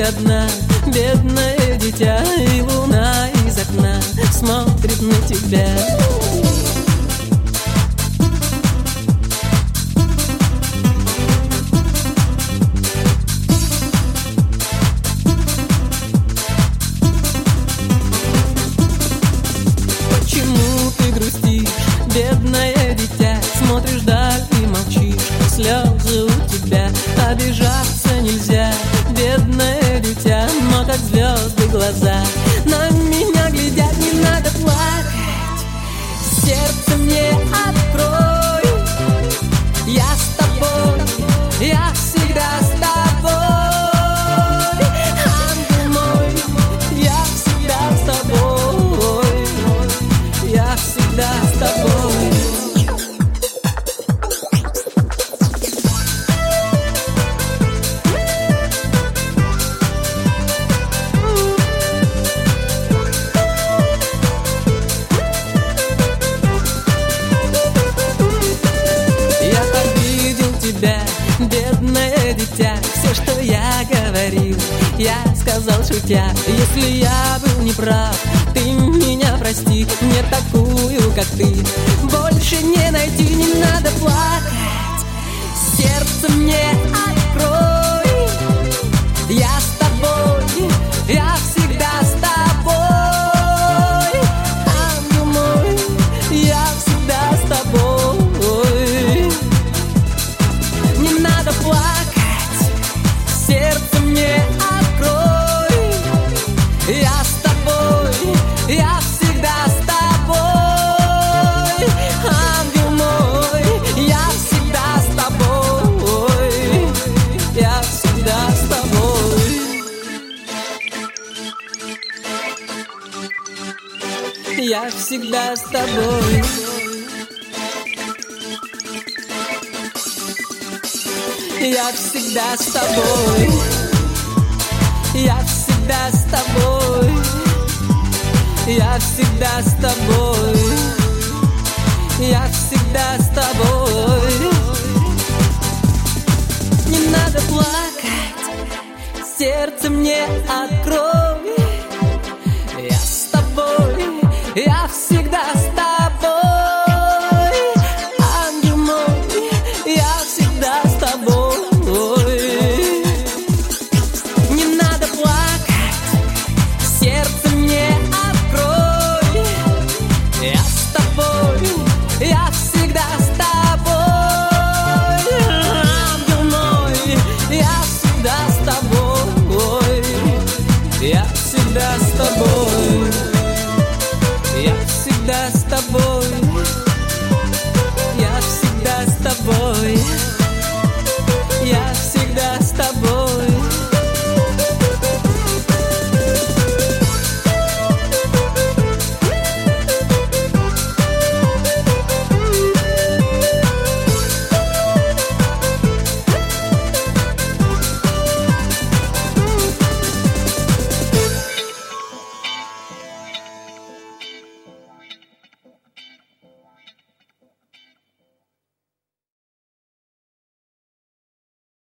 одна, бедное дитя, и луна из окна смотрит на тебя. Почему ты грустишь, бедное дитя? Смотришь вдаль и молчишь, слезы у тебя. Обижаться нельзя, бедное дитя, но как звезды глаза на меня глядят. Не надо плакать, сердце мне открой. Я с тобой, я всегда с тобой. Ангел мой, я всегда с тобой. Я всегда с тобой. Бедное дитя, все, что я говорил, я сказал шутя. Если я был неправ, ты меня прости, не такую, как ты, больше не найти. Не надо плакать, сердце мне открой. Я с тобой, я всегда с тобой. Ангел мой, я всегда с тобой. Плакать, сердце мне открой. Я с тобой, я всегда с тобой. Ангел мой, я всегда с тобой. Я всегда с тобой. Я всегда с тобой. Я всегда с тобой. Я всегда с тобой. Я всегда с тобой. Я всегда с тобой. Не надо плакать, сердце мне открой.